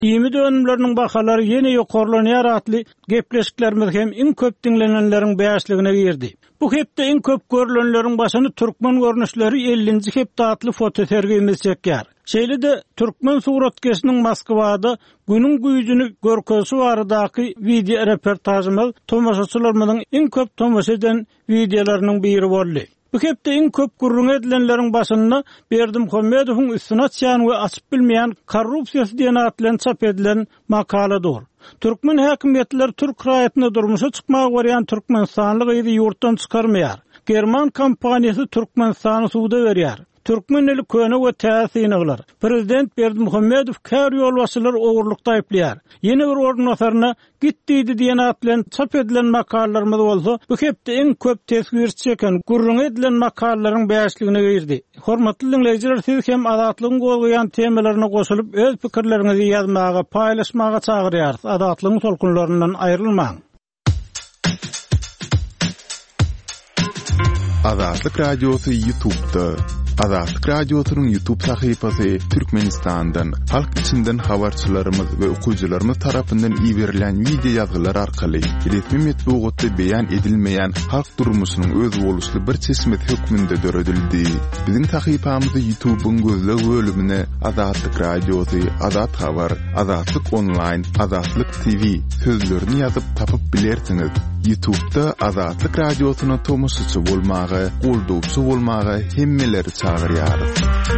Dimi dönümlerinin bakalary ýene ýokarlanýar atly gepleşiklerimiz hem iň köp dinlenenleriň bäşligine girdi. Bu hepde iň köp görülenleriň başyny türkmen görnüşleri 50-nji hepde atly fotosergimiz çekýär. Şeýle-de türkmen suratkeşiniň Moskwada günüň güýjüni görkezsi baradaky video reportajymyz tomaşaçylarymyň iň köp tomaşa eden videolarynyň biri boldy. Bu hepde iň köp gurrun edilenleriň başyna Berdimuhammedowyň üstüne çyan we açyp bilmeýän korrupsiýasy diýen atlan çap edilen makaladyr. Türkmen häkimetleri Türk raýatyna durmuşa çykmagy barýan Türkmenistanlyk ýygy ýurtdan çykarmaýar. German kompaniýasy Türkmenistany suwda berýär. Türkmen eli köne we täsirler. Prezident Berdimuhammedow kär ýolbaşçylar ogurlukda aýplaýar. Ýene bir ornasaryna gitdiýdi diýen atlan çap edilen makalalarymyz bolsa, bu hepde iň köp tesir çeken gurrun edilen makalalaryň bäşligine girdi. Hormatly dinleýijiler, siz hem adatlygyň golgaýan temalaryna goşulyp öz pikirleriňizi ýazmaga, paýlaşmaga çagyrýarys. Adatlygyň tolkunlaryndan aýrylmaň. Adatlyk radiosu YouTube'da. Adatlyk radiosynyň YouTube sahypasy Türkmenistandan, halk içinden habarçylarymyz we okuwçylarymyz tarapyndan ýiberilen video ýazgylar arkaly resmi metbuatda beýan edilmeýän halk durmuşynyň öz boluşly bir çeşmet hökmünde döredildi. Biziň sahypamyzy YouTube'un gözleg bölümine Adatlyk radiosy, Adat habar, Adatlyk online, Adatlyk TV sözlerini ýazyp tapyp bilersiňiz. YouTube'da Adatlyk radiosyna tomaşaçy bolmagy, goldugçy bolmagy hemmeleri çagyrýarys.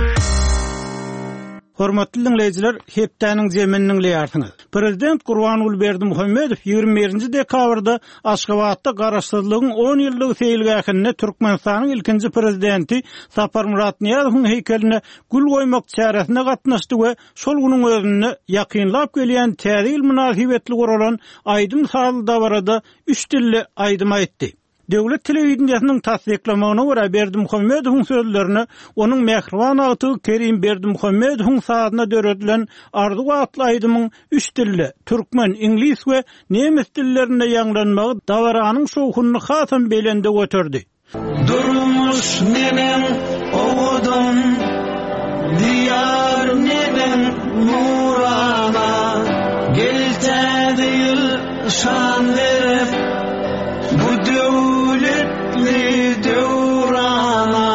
Hormatly dinleýijiler, hepdäniň zemininiň leýarsyňyz. Prezident Gurbanuly Berdimuhammedow 21-nji dekabrda Aşgabatda garaşsyzlygyň 10 ýyllyk seýilgähine Türkmenistanyň ilkinji prezidenti Sapar Murat Niýazowyň heykeline gül goýmak çäresine gatnaşdy we şol güniň özüni ýakynlap gelýän täze münasibetli guralan Aýdym Saýly barada 3 dilli aýdym aýtdy. Döwlet telewizionynyň tasdiklamagyna görä Berdimuhammedowyň sözlerini onuň mehriban aty Kerim Berdimuhammedowyň saatına döredilen arzu atly aýdymyň 3 dilli türkmen, ingliz we nemes dillerinde ýanglanmagy dawaranyň şowhuny hasam belende götürdi. Durmuş menen owudum diyar menen nurana geltedi ýyl şan berip bu döwletli döwrana.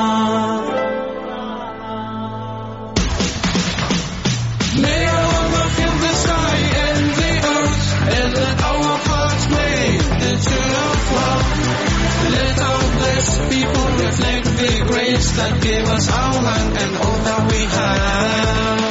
May all look in the sky and the earth and let our hearts make the tune of love. Let our blessed people reflect the grace that gave us our land and all that we have.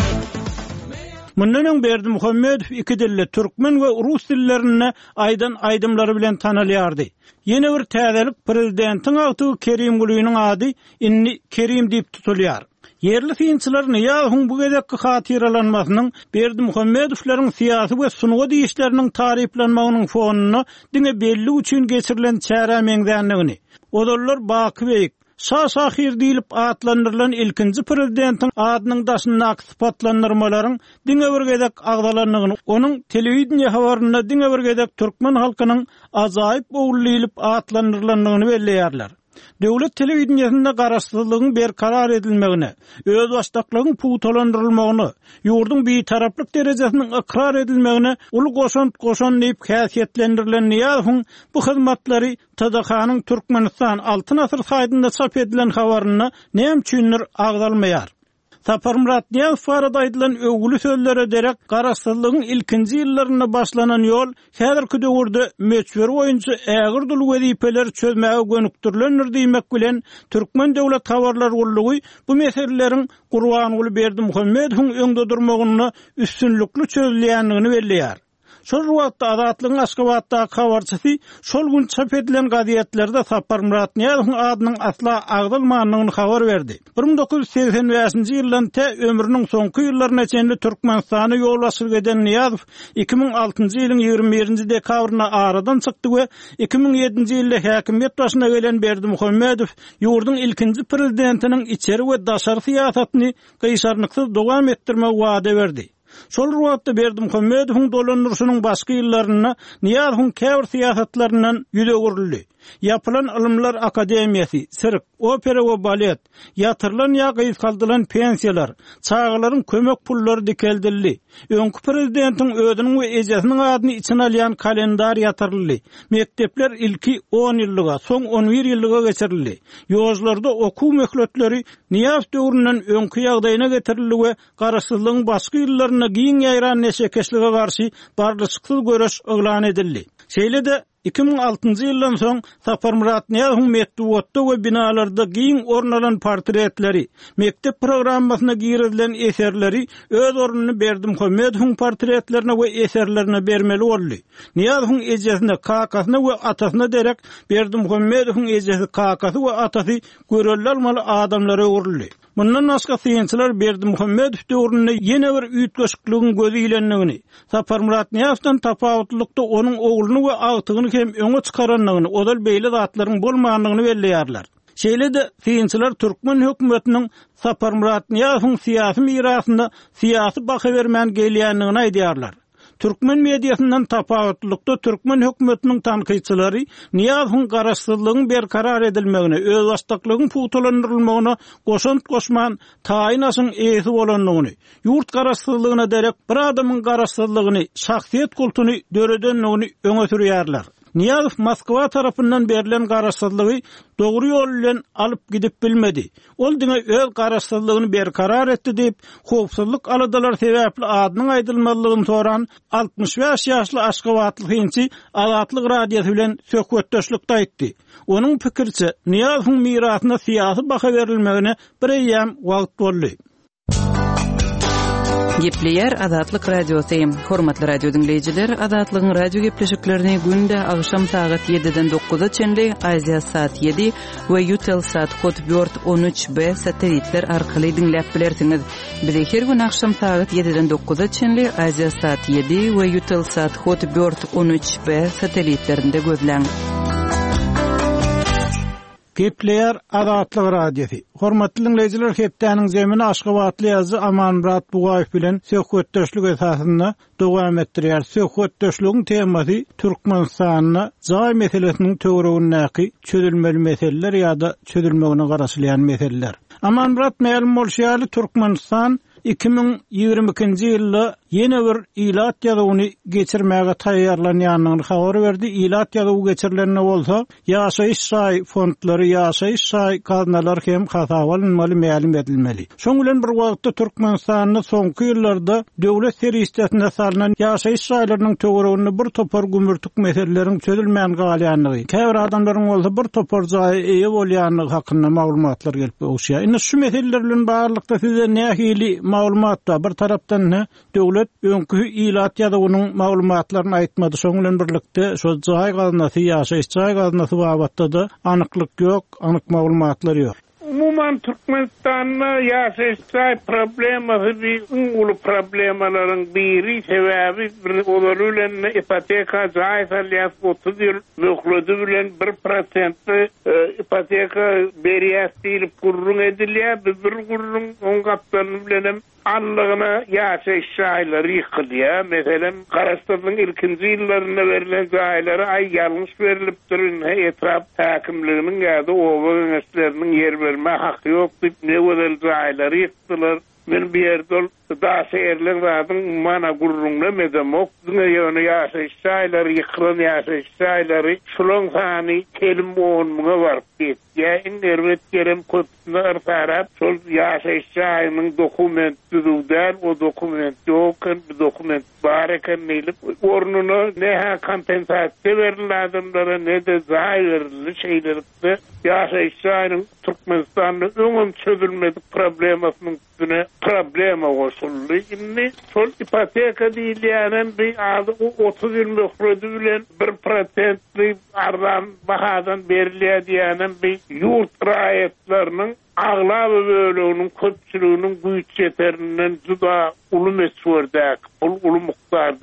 Mundan Berdimuhammedow iki dilli türkmen we rus dillerine aýdan aýdymlary bilen tanalýardy. Ýene bir täzelik prezidentiň aty Kerim Gulüýüniň ady inni Kerim diýip tutulýar. Yerli fiýinçiler Niýazowyň bu gezekki hatiralanmasynyň Berdimuhammedowlaryň syýasy we sunugy diýişleriniň taryplanmagynyň fonuny diňe belli üçin geçirilen çäre meňzänligini. Odollar Bakybeýik Şahir diýilip atlandyrylan ilkinji prezidentiň adynyň daşyna sypatlandyrmalaryň diňe bir gezek agdalanlygyny, onuň telewizioniýa habaryna diňe bir gezek türkmen halkynyň ajaýyp owullylip atlandyrylanlygyny belleýärler. Döwlet telewizionyasynda garaşsyzlygyň berkarar edilmegine, öz başdaklaryň puwtalandyrylmagyny, ýurdun beýtaraplyk derejesiniň ikrar edilmegine uly goşan diýip häsiýetlendirilen Niýazowyň bu hyzmatlary TDK-nyň Türkmenistan altyn asyr saýtynda çap edilen habaryna näme üçindir agdalmaýar. Sapar Murat Niýazow barada aýdylan öwgüli sözler ederek garaşsyzlygyň ilkinji ýyllaryna başlanan ýol häzirki döwürde meçber boýunça ägir dul wezipeler çözmäge gönükdirilendir diýmek bilen Türkmen döwlet habarlar gurulugy bu meseleleriň Gurbanuly Berdimuhammedowyň öňde durmagyny üstünlikli çözülýänligini belleýär. Şol wagtda Adatlygyň Aşgabatdaky habarçysy şol gün çap edilen gazetlerde Sapar Murat Niýazowyň adynyň asla agdalmanyny habar berdi. 1985-nji ýyldan te ömrüniň soňky ýyllaryna çenli Türkmenistany ýolbaşçylyk eden Niýazow 2006-njy ýylyň 21-nji dekabryna aradan çykdy we 2007-nji ýylda häkimet başyna gelen Berdimuhammedow ýurdun ilkinji prezidentiniň içeri we daşary syýasatyny gysarnyksız dowam etdirmek wada berdi. Şol wagtda Berdimuhammedowyň dolandyryşynyň başga ýyllaryna Niýazowyň käbir siýasatlarynyň ýüze gurildi. Yapılan Ilımlar Akademiyasi, sirk, opera we balet, yatırılan ya gysgaldylan pensiyalar, çağalaryň kömek pullary dikeldildi. Öňkü prezidentin ödüniň we ejesiniň adyny içine alýan kalendar yatyryldy. Mektepler ilki 10 ýyllyga, soň 11 ýyllyga geçirildi. Ýozlarda okuw möhletleri Niýaz döwründen öňkü ýagdaýyna getirildi we garaşsyzlygyň başga ýyllaryna giň ýaýran neşekeşlige garşy barlyşyksız göreş oglan edildi. Şeýle-de 2006-njy ýyldan soň Sapar Murat Niýazowyň metduwatda we binalarda giň ornalan portretleri, mektep programmasyna girilen eserleri öz ornuny Berdimuhammedowyň portretlerine we eserlerine bermeli boldy. Niýazowyň ejesine, kakasyna we atasyna derek Berdimuhammedowyň ejesi, kakasy we atasy görelli almaly adamlara öwrüldi. Bundan başga syýançylar Berdimuhammedow döwründe ýene bir üýtgeşikligiň gözü ilendigini, Sapar Murat Niýazowdan tapawatlykda onuň ogluny we agtygyny hem öňe çykaranlygyny, odal beýle zatlaryň bolmaganlygyny belleýärler. Şeýle-de syýançylar türkmen hökümetiniň Sapar Murat Niýazowyň syýasy mirasyna syýasy baha bermän gelýänligini aýdýarlar. Türkmen mediasından tapawatlykda türkmen hökümetiniň tanqyçylary Niýazowyň garaşsyzlygyň berkarar edilmegine, öz başdaklygyň putulandyrylmagyna goşan taýynasyň eýsi bolanlygyny, ýurt garaşsyzlygyna derek bir adamyň garaşsyzlygyny, şahsiýet kultuny döredenligini öňe sürýärler. Niýazow Moskwa tarapyndan berilen garaşsyzlygy dogry ýol bilen alyp gidip bilmedi. Ol diňe öz garaşsyzlygyny berkarar etdi diýip, howpsuzlyk aladalar sebäpli adynyň aýdylmalygyny soran 65 ýaşly Aşgabatly hynçy Azatlyk radiosu bilen söhbetdeşlikde aýtdy. Onuň pikirçe, Niýazowyň mirasyna syýasy baha berilmegine bir ýam wagt boldy. Gepleyer Azatlyk radiosu. Hormatly radio dinleyijiler, Azatlygyň radio gepleşiklerini günde agşam saat 7-den 9-a çenli, Aziya saat 7 we Eutelsat kod 413B satelitler arkaly dinläp bilersiňiz. Bizi her gün agşam saat 7-den 9-a çenli, Aziya saat 7 we Eutelsat kod 413B satelitlerinde gözläň. Gepleyer Azatlyk radiosu. Hormatly dinleyijiler, hepdeniň zemini Aşgabatly ýazgy Aman Murat Bugaýew bilen söhbetdeşlik esasynda dowam etdirýär. Söhbetdeşligiň temasy Türkmenistanyň jaý meselesiniň töweregindäki çözülmeli meseleler ýa-da çözülmegine garaşylýan meseleler. Aman Murat ma'lum bolýaly, Türkmenistan 2022-nji ýylda ýene bir ilat ýazyny geçirmäge taýýarlanýanyny habar berdi. Ilat ýazyny geçirilenne bolsa, ýaşaýyş şaý fondlary, ýaşaýyş şaý gaznalar hem hasabalanmaly, ma'lum edilmeli. Şoň bilen bir wagtda Türkmenistanyň soňky ýyllarda döwlet serýisinde salynan ýaşaýyş şaýlarynyň töwereginde bir topar gümürtük meseleleriň çözülmän galýanlygy, käbir adamlaryň bolsa bir topar jaý eýe bolýanlygy hakynda maglumatlar gelip oşýar. Indi şu meseleler bilen barlykda size nähili maglumat da bir tarapdan döwlet öňkü ilat ýazynyň maglumatlaryny aýtmady. Şoň bilen birlikde şu jaý gaznasy, ýaşaýyş jaý gaznasy babatda da anyklyk ýok, anyk maglumatlar ýok. Umuman Türkmenistan'da yaşaşsay probleması bir ulu problemaların biri sebebi olarıyla ipoteka zayisalyas 30 yıl möhlödü bilen 1% ipoteka beriyas deyilip gurrun edilýär. Bir gurrun on kaptanı bilenem anlığına yaşaşsayları yıkılıyor. Mesela Karastasyň ilkinji ýyllarynda verilen zaýlary ay ýalňyş berilip durun, etraf häkimliginiň ýa-da owa gäsleriniň yer verme hakkı yok diýip ne wedel zaýlary yıkdylar. Men bir ýerde da şeýerler zadyň mana gurrunla medemok ýöne ýaşaýşaýlary ýykylan ýaşaýşaýlary şulaň sany kelim 10 münge baryp ýa internet gerem köpüne tarap şol ýaşaýşaýynyň dokumentlerden o dokument ýokyn bir dokument bar eken meýlip ornuny nähä kompensasiýa berilenlere ne de zaýy berildi şeýlerde ýaşaýşaýynyň Türkmenistanyň öňün çözülmedik problemasynyň üstüne problema goşuldy. Indi sol ipoteka diýilýän bir 30 yıl möhrödü bilen 1% ardan bahadan berilýär diýen bir ýurt raýatlarynyň aglaby bölüginiň köpçüliginiň güýç ýeterinden juda uly mesurdäk, uly mukdardak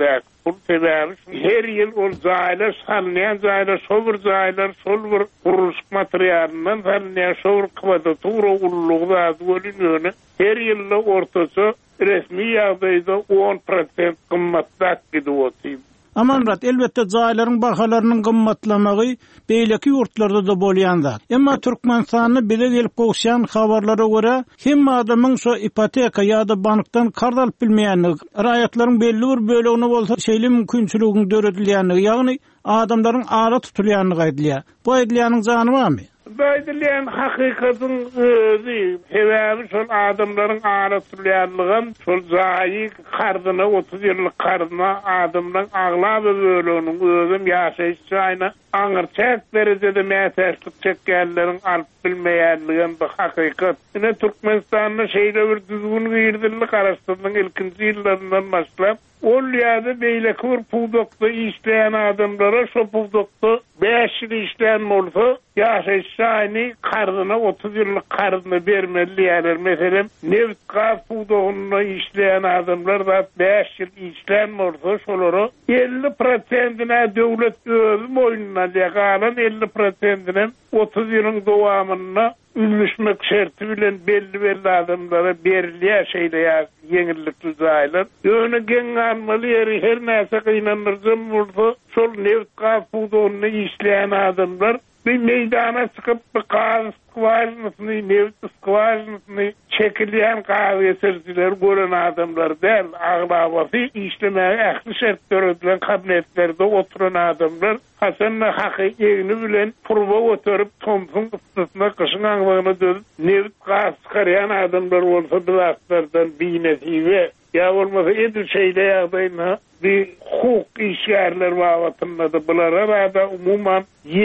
pul sebäbi her ýyl ol zaýlar salnayan zaýlar şol zaýlar şol bir guruluş materialından salnayan şol kvadratura ulluğda bolýany her ýyl ortasy resmi ýagdaýda 10% gymmatdak gidýär. Amanrat elbette zaýlaryň bahalarynyň gymmatlamagy beýleki ýurtlarda da bolýan zat. Emma Türkmenistanyny bile gelip gowşan habarlara görä hem adamyň şo ipoteka ýa-da bankdan kard alyp bilmeýänligi, raýatlaryň belli bir bölegine bolsa şeýle mümkinçiligini döredilýänligi, ýagny adamlaryň ara tutulýanlygy aýdylýar. Bu aýdylýanyň zany barmy? Baydylan hakykatyn özü sebäbi şol adamlaryň araşdyrýanlygy şol zaýy kardyna 30 ýyllyk kardyna adamlaryň aglaby bölüniň özüm ýaşaýyş çaýna aňyrçak derejede mätäçlik çekýänleriň alyp bilmeýänligi bu hakykat. Ine Türkmenistanyň şeýle bir düzgün girdillik araşdyrmagyň ilkinji ýyllaryndan başlap ol ýa-da beýleki bir pudokda işleýän adamlara şo pudokda 5 ýyl işleýän bolsa ýaşaýyş çaýny kardyna 30 ýyllyk kardyna bermeli ýalar. Meselem neft gaz pudogyna işleýän adamlar da 5 ýyl işleýän bolsa şolary 50%-ine döwlet özü moýnuna ýagalan 50%-ine 30 ýylyň dowamyna ülüşmek şerti bilen belli adamlara berilýär şeýle ýeňillikli zaýlar. Ýöne geňanmaly ýeri her näse gynanyrjym bolsa şol neft gaz pudogyny işleýän adamlar bir meydana çıkıp bir gaz skvalynyny, neft skvalynyny çekilýän gaz eserçiler gören adamlar däl, aglabasy işlemäge ähli şertler ödülen kabinetlerde oturan adamlar hasanna hakykyny bilen purwa oturup tomsun ıstysyna kışyň aňlygyna dönüp neft gaz çykarýan adamlar bolsa bilatlardan biýnesiwe ýa bolmasa edil şeýle ýagdaýyna bir hukuk işgärler wagtynda da bulara da umuman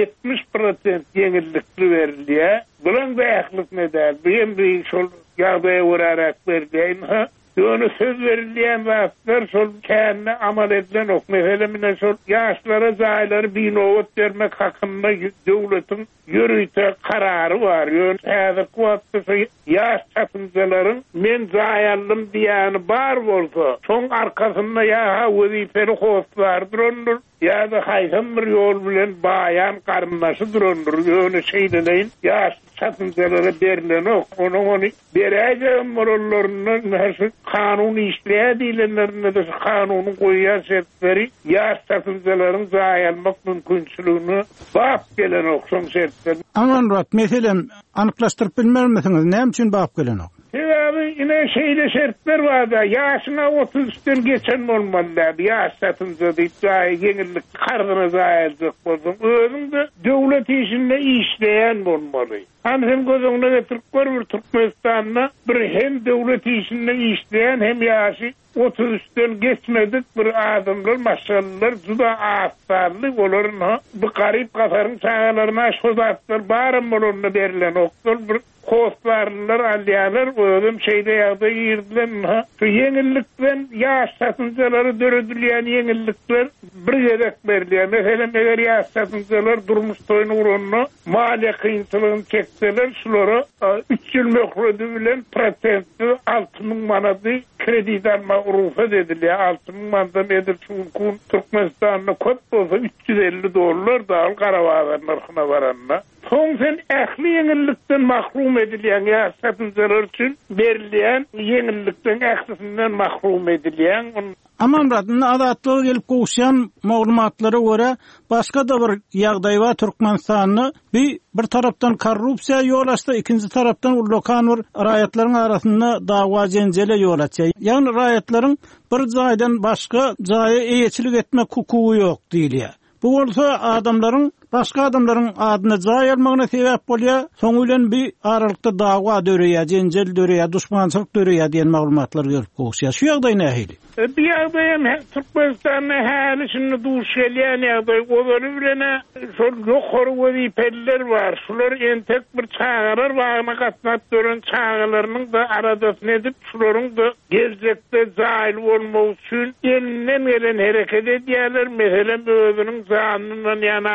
70% ýeňillikli berilýär. Bulan da ählik nedäl. Bir şol ýagdaýa görärak berdiň. Ýöne söz berilýän wagtlar şol känne amal edilen ok. Meselem şol ýaşlara zaýlary binowat bermek hakynda döwletiň ýürüýte karary bar. Ýöne häzir kuwatda ýaş çapynjalaryň men zaýalym diýäni bar bolsa, şoň arkasynda ýa wezifeli howslar durandyr. Ya da haýsam bir ýol bilen bayan garnaşy durandyr. Ýöne şeýleýin ýaş çapynjalara berilen ok. Onu beräjem morallaryndan näse kanun işleýärdilerine de kanuny goýýan şertleri ýaş çapynjalaryň zaýalmak mümkinçiligini bap gelen ok şoň şertler. Amanrat meselem anyklaşdyryp bilmermisiňiz, näme üçin bap gelen ok? Sebäbi ine şeýle şertler bar da ýaşyna 30-den geçen bolmaly. Ýaş satynja diýip ýeňillik kardyna zaýaljak bolsaň, özüň de döwlet işinde işleýän bolmaly. Hem gözüňe getirip bir Türkmenistanyna bir hem döwlet işinde işleýän hem ýaşy 33'den geçmedik bir adamlar maşallar juda asarly bolarna bu garip gafaryň çağalaryna şozatlar barym bolanda berilen oklar bir hostlarlar alýarlar özüm şeýde ýagda ýerdilen şu ýeňillikden ýaş satynjalary döredilýän ýeňillikler bir ýerek berilýär. Meselem eger ýaş satynjalar durmuş toýuny uranna maliýe kynçylygyny çekseler şolary 3 ýyl möhredi bilen prosentli 60.000 manady krediden mağrufa edilýär. 60.000 mandan edil çunkun Türkmenistanyna köp bolsa $350 da al Garabağdan narhyna baranna. Soň sen ähli ýeňillikden mahrum edilýän ýa satynjalar üçin berilýän ýeňillikden ählisinden mahrum edilýän. Amanratın adatlygy gelip gowşan maglumatlara görä başga da bir ýagdaý bar Türkmenistanyny bir tarapdan korrupsiýa ýol açdy, ikinji tarapdan lokan bir raýatlaryň arasynda dawa jenjele ýol açdy. Ýani raýatlaryň bir jaýdan başga jaýa eýetçilik etmek hukuky ýok diýilýär. Bu bolsa adamlaryň başga adamlaryň adyna jaý almagyna sebäp bolýar. Soň bilen bir aralykda dawa döreýär, jenjel döreýär, düşmançylyk döreýär diýen maglumatlar gelip gowşýar. Şu ýagdaý nähili? Bir ýagdaýam Türkmenistanyň häli şunu duş gelýän ýagdaý olary bilen şol ýokary wezipeler bar. Şular entek bir çağırar wagtyna gatnap dören çağılarynyň da aradasyny edip şularyň da geljekde jaýly bolmak üçin elinden gelen hereket edýärler. Meselem özüniň janynyň ýana adamlar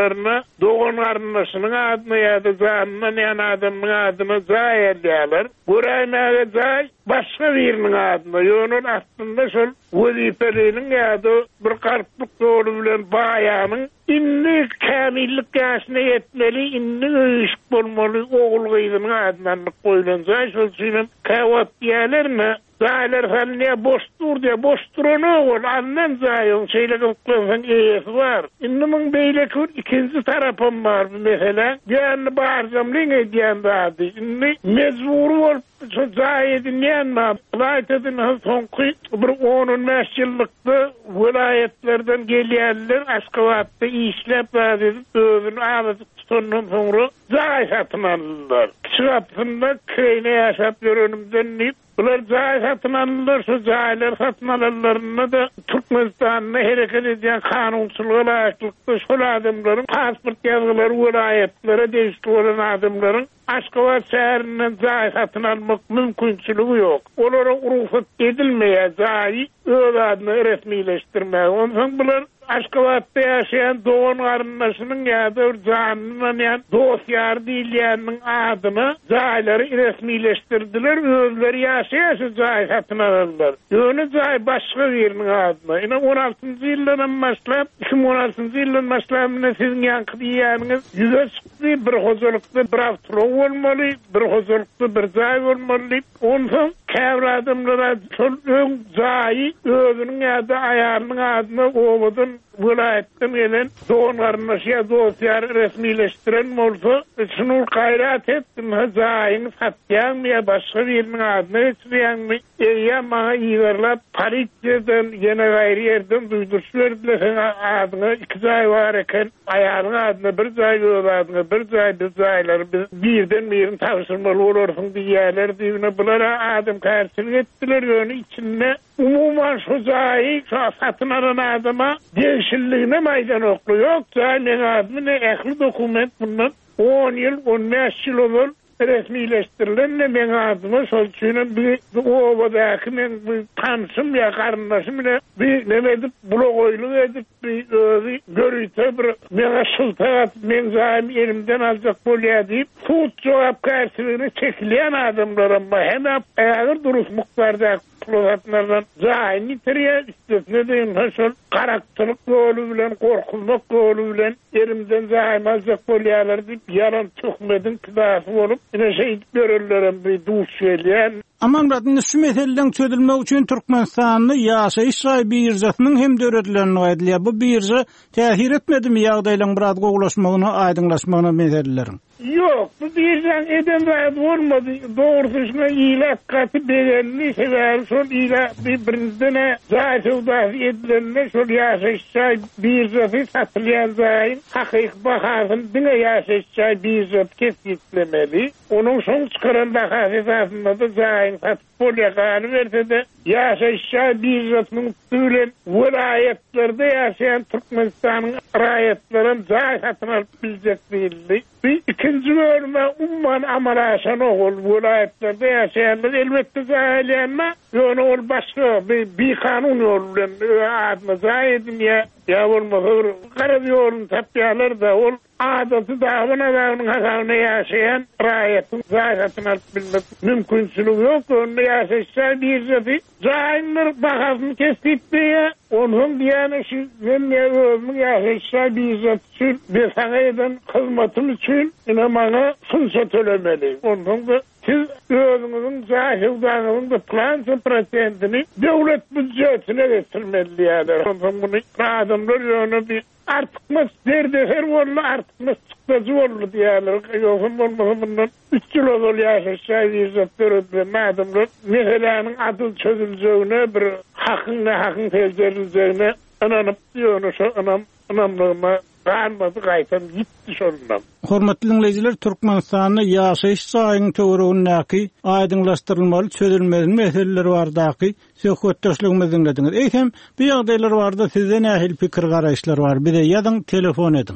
adamlarına doğan arınlaşının adına ya da zanına yan adamın adına zay ediyorlar. Buraya zay başka birinin adına. Yönün aslında şol vazifeliğinin ya da bir karplık doğru bilen bayanın inni kamillik yaşına yetmeli, inni öyüşük olmalı, oğul kıydının adına koyulan şol suyunun kavat diyelerine zaylar haline boş dur diye, boş durana oğul, annen zayon, şeyle kılklansan iyisi var. İnnimin beylekür ikinci tarafım var mesela. Yani bağırcam ne diyen dağdı. İnni mecburu ol, zayedin yanma. Vilayetedin sonki bir 15 yıllıkta vilayetlerden geliyenler Aşkavat'ta işlep dağdı. Özünü ağladık sonunun sonra zay satın alırlar. Çıratsında kreyne yaşap önümden deyip bunlar zay satın alırlar, şu zaylar satın alırlarına da Türkmenistan'ına hareket eden kanunsuzluğa layıklıkta şu adamların pasport yazıları vilayetlere değişik olan adamların Aşkavat şehrinden zay satın almak mümkünsülüğü yok. Onlara ruhsat edilmeye zayı öz adını resmileştirmeye. Ondan bunlar Aşkavat'ta yaşayan doğan arınlaşının ya da zanının yani dosyar değillerinin adını zayları resmileştirdiler. Özleri yaşayası zay satın alırlar. Yönü zay başka birinin adına. Yine 16. yıldan başlayıp 2016. yıldan başlayıp sizin yankı diyeniniz yüze çıktı. Bir huzurlukta bir avtolog olmalı, bir huzurlukta bir zay olmalı. Ondan kevra adımlara ön zayı özünün ya da ayarının adına ovudun vilayetten gelen doğan arınlaşıya dosyar resmileştiren olsa şunu gayret ettim. Zayını satyan mı ya başka birinin adına etmeyen mi? Ya bana iyilerler Paris'ten yine gayri yerden duyduruş verdiler. Sen adına 2 zay var eken ayarının adına bir zay göz adına bir zayları birden birini tavsırmalı olursun diyeler diyene bunlara adım karşılık ettiler. Yönü içinde umuman şu zayı satın alan adama değişikliğine maydan oklu yok. Zayının adını ne ehli dokument bundan 10 yıl 15 yıl olur. Resmileştirilen ne ben adıma solçuyla bir ovadaki ben bir tanışım ya karınlaşım bir ne edip blogoylu edip bir görüyte bir bana şıltakat ben zahim elimden alacak bolya deyip tut cevap karşılığını çekileyen adamlar ama hem ayağır duruz muhtarda plovatlardan zahim nitiriye üstesine deyin nasıl karakterlik yolu bilen korkulmak yolu bilen elimden zahim alacak bolyalar deyip yalan çıkmadın kıdası olup yine şey görürlerim bir duş söyleyen. Aman radını şu meseleden çözülmek için Türkmenistan'ı yaşayış birjasının hem döretlerini aydılıyor. Bu birja tehir etmedi mi yağdayla biraz qoğulaşmağını, aydınlaşmağını meselelerin? Yok, bu birden eden vaat olmadı. Doğrusuna iyilik katı bedenli sever. Son iyilik birbirinden zaten edilenle son yaşayışçay birjası satılayan zayin hakik bakasın dine yaşayışçay birjat kesiklemeli. Onun son çıkaran bakası esasında da zayin satıp polyakanı verse de yaşayışçay birjatının tüylen vilayetlerde yaşayan Türkmenistan'ın rayetlerin zayi satın alıp bilecek değildi. İkinci bölüme umman amaraşan oğul vilayetlerde yaşayanlar elbette zayilenme yönü ol başka bir kanun yoluyla adına zayedin ya olmasa karab yolun tapyalar da ol adatı dağının hasavına yaşayan rayetin zayetini alıp bilmek mümkünsülüğü yok. Onunla yaşayışlar bir zafi zayinler bakasını kesip diye onun diyene şu benimle özümün yaşayışlar bir zafi için ve sana eden hizmetim için yine bana fırsat ölemeli. Onun da siz özünüzün zahildağının da plansı prosentini devlet bütçesine getirmeli yani. Ondan bunu adamlar yönü bir artık mı derdefer oldu artık mı çıktacı oldu diyorlar. Yokum olmasa bundan 3 yıl olur yaşayışlar yüzatlar ödülen adamlar meselanın adı çözüleceğine bir hakkın tezcerileceğine ananıp diyor şu anamlığıma Qarmadı qaytan gitti şondan. Hormatly dinleyijiler, Türkmenistan'da yaşayış saýyny töweregindäki aýdynlaşdyrylmaly, çözülmeli meseleler bardaky söhbetdeşligimizi dinlediňiz. Eýsem, bu ýagdaýlar barda sizden ähli pikir garaýşlar bar. Bir de ýazyň, telefon edin.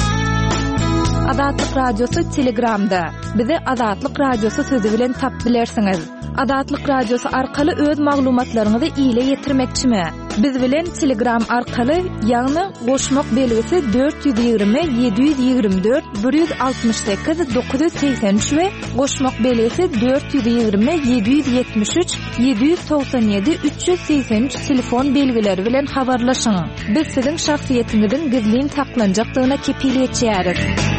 Adatlyk radiosu Telegramda. Bizi Adatlyk radiosu sözi bilen tap bilersiňiz. Adatlyk radiosu arkaly öz maglumatlaryňyzy ýyla ýetirmekçimi? Biz bilen Telegram arkaly ýagny goşmak belgisi 420 724 168 983 we goşmak belgisi 420 773 797 383 telefon belgileri bilen habarlaşyň. Biz siziň şahsiýetiňizin gizlin saklanjakdygyna kepil etýäris.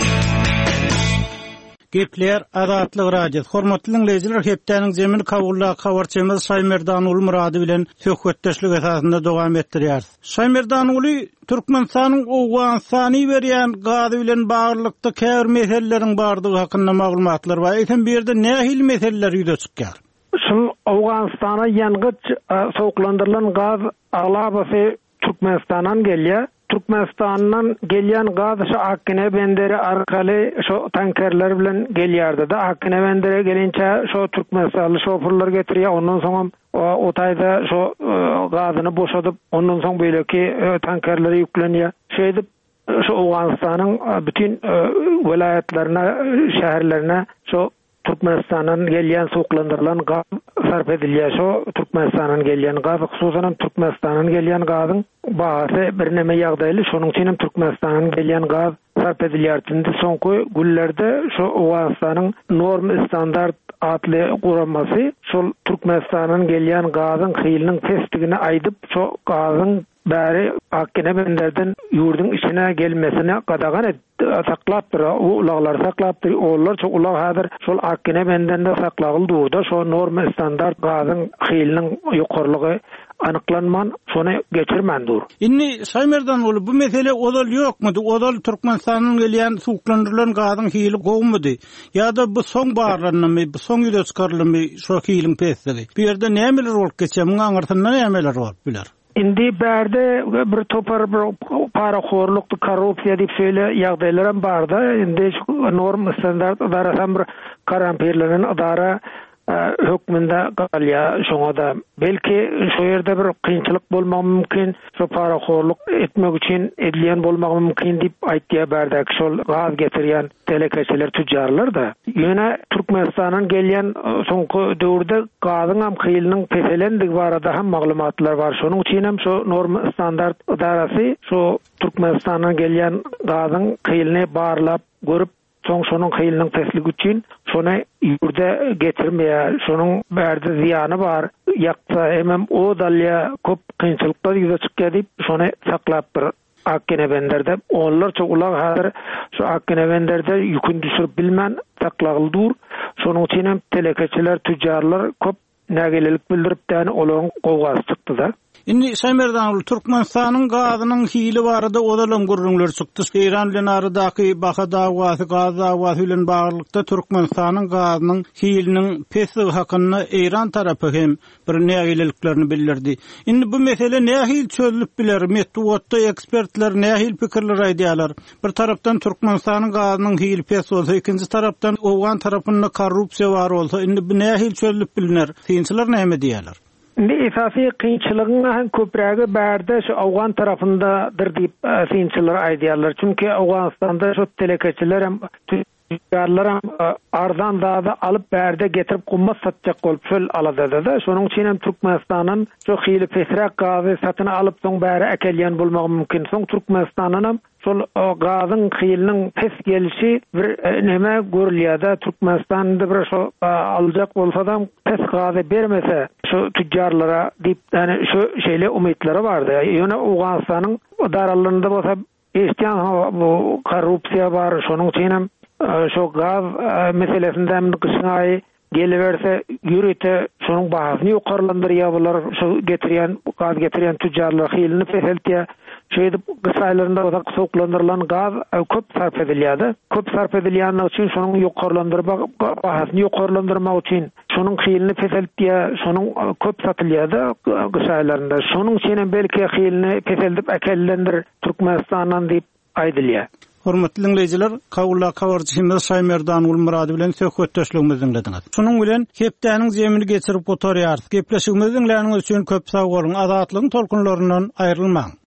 Gepler Azatlyk Radio. Hormatly dinleyijiler, hepdeniň zemini kabulla habarçymyz Şaymerdan ul Murady bilen söhbetdeşlik esasynda dowam etdirýär. Şaymerdan uly Türkmenistanyň Owgansany berýän gazy bilen baglykda käbir meseleleriň bardygy hakynda maglumatlar bar. Eýsem bir ýerde nähil meseleler ýüze çykýar? Şu Owganstana ýangıç soğuklandırılan gaz alabasy Türkmenistandan gelýär. Türkmenistandan gelýän gaz şu Akkene benderi arkaly şu tankerler bilen gelýärdi da Akkene bendere gelinçe şu Türkmenistanly şoförler getirýär. Ondan soň o taýda şu gazyny boşadyp ondan soň beýleki tankerlere ýüklenýär. Şeýdip şu Owganstanyň bütün vilayetlerine, şäherlerine şu Türkmenistandan gelýän soğuklandırılan gaz sarf edilýär. Şu Türkmenistandan gelýän gaz, hususan Türkmenistandan gelýän gazyň bahasy bir neme ýagdaýly, şonuň üçin Türkmenistandan gelýän gaz sarf edilýär. Soňky günlerde şu Owganstanyň norm standart adly guramasy şol Türkmenistandan gelýän gazyň hylynyň pestigini aýdyp, şu gazyň bäri Akkene benderden ýurdun içine gelmesine qadagan saklapdyr. Ulaglar saklapdyr. Onlar çok ulag häzir şol Akkene benderde saklagyldy da şu norma standart gazyň hylynyň ýokarlygy anyklanman, şonu geçirmendir. Inni Şaymerdan uly bu mesele odal ýokmudy? Odal Türkmenistanyň gelýän suwuklandyrılan gazyň hyly gowmudy? Ýa-da bu soň barlanymy, bu soň ýüze çykarylmy şu hylyň pesdigi? Bu ýerde nämeler bolup geçýär? Muňa aňyrtyndan nämeler bolup biler? Indi bärde bir topar bir paraxorlukdy, korrupsiýa diýip söýle ýagdaýlaram barda. Indi norm standart idarasam bir karamperleriň idara hökmünde galýar. Şoňa da belki şu ýerde bir kynçylyk bolmagy mümkin, şu paraxorluk etmek üçin edilýän bolmagy mümkin diýip aýtýar bärdäk şol gaz getirýän telekeçiler, tüjjarlar da. Ýöne Türkmenistanyň gelýän soňky döwürde gazyň hem hylynyň peselendigi barada hem maglumatlar bar. Şonuň üçin hem şu norma standart idarasy şu Türkmenistanyň gelýän gazyň hylyny barlap görüp şonuň hylynyň pesligi üçin şonu ýurde getirmeýär. Şonuň bärde ziýany bar. Ýaksa hem o dalýa köp kynçylyklar ýüze çykýar diýip şonu saklapdyr. Akkene benderde onlar çok ulag häzir şu Akkene benderde ýükün düşürip bilmän saklagyldyr. Şonuň üçin hem telekeçiler, tüjjarlar köp nägelelik bildirip däni olaň gowgasy çykdy da. Inni Şaymerdan Türkmenistanyň gazynyň hyly barada odalan gurrunlar çykdy. İran bilen aradaky baha dawasy, gaz dawasy bilen baglykda Türkmenistanyň gazynyň hylynyň pesigi hakynda İran tarapy hem bir nägileliklerini bildirdi. Indi bu mesele nähil çözülüp biler? Metodda ekspertler nähil pikirler aýdýarlar. Bir tarapdan Türkmenistanyň gazynyň hyly pes bolsa, ikinji tarapdan Owgan tarapynda korrupsiýa bar bolsa, indi bu nähil çözülüp biliner? Synçylar näme diýerler? Indi esasy kynçylygyň hem köprägi bärde şu Owgan tarapyndadyr diýip synçylar aýdýarlar. Çünki Owganstanda şu telekeçiler hem tüjjarlar hem arzan dagy alyp bärde getirip gumma satjak bolup şol alady da. Şonuň üçin hem Türkmenistanyň şu hyly pesrak gazy satyny alyp soň bäri äkelýän bolmagy mümkin. Soň Türkmenistanyň hem şol gazyň hylynyň pes gelişi bir neme görülýär-de. Türkmenistanda bir şu aljak bolsa-da pes gazy bermese şu tüjjarlara diýip ýani şu şeýle umytlary bardy. Ýöne Owganstanyň idaralarynda bolsa eşitýän bu korrupsiýa bar. Şonuň üçin hem şu gaz meselesinde hem kışnay geliverse ýürete şonuň bahasyny ýokarlandyrýar bolar. Şu getirýän gaz getirýän tüjjarlar hylyny peseltýär. Şeýdip gysaýlarynda da soğuklandyrılan gaz köp sarf edilýär. Köp sarf edilýän üçin şonuň ýokarlandyrmak, bahasyny ýokarlandyrmak üçin şonuň hylyny peseltýär, şonuň köp satylýar da gysaýlarynda. Şonuň üçin belki hylyny peseldip äkellendir Türkmenistandan diýip aýdylýar. Hormatly dinleyijiler, kawula kawarjymyz Şaymerdan ul Murady bilen söhbetdeşligimizi dinlediňiz. Şonuň bilen hepdeniň zemini geçirip oturýar. Gepleşigimizi dinläniňiz üçin köp sag bolun. Azatlygyň tolkunlaryndan aýrylmaň.